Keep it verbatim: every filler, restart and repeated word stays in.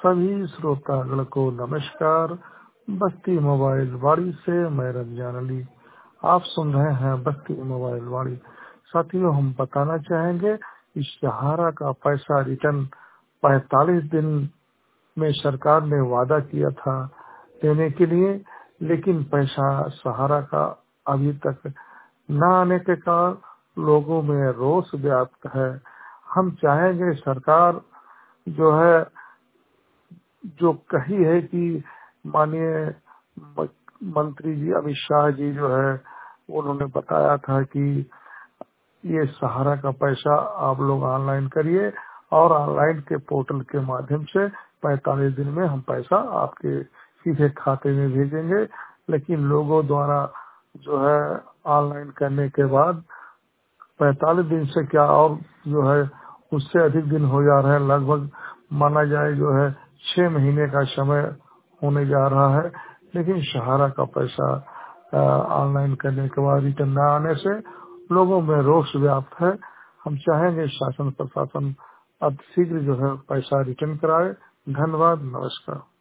सभी श्रोतागण को नमस्कार। बस्ती मोबाइल वाड़ी से मैं रमजान अली, आप सुन रहे हैं बस्ती मोबाइल वाड़ी। साथियों, हम बताना चाहेंगे इस सहारा का पैसा रिटर्न पैंतालीस दिन में सरकार ने वादा किया था देने के लिए, लेकिन पैसा सहारा का अभी तक न आने के कारण लोगों में रोष व्याप्त है। हम चाहेंगे सरकार जो है जो कही है कि माननीय मंत्री जी अमित शाह जी जो है उन्होंने बताया था कि ये सहारा का पैसा आप लोग ऑनलाइन करिए और ऑनलाइन के पोर्टल के माध्यम से पैंतालीस दिन में हम पैसा आपके सीधे खाते में भेजेंगे। लेकिन लोगों द्वारा जो है ऑनलाइन करने के बाद पैंतालीस दिन से क्या और जो है उससे अधिक दिन हो जा रहे हैं, लगभग माना जाए जो है छह महीने का समय होने जा रहा है। लेकिन सहारा का पैसा ऑनलाइन करने के बाद रिटर्न न आने से लोगों में रोष व्याप्त है। हम चाहेंगे शासन प्रशासन अब शीघ्र जो है पैसा रिटर्न कराए। धन्यवाद, नमस्कार।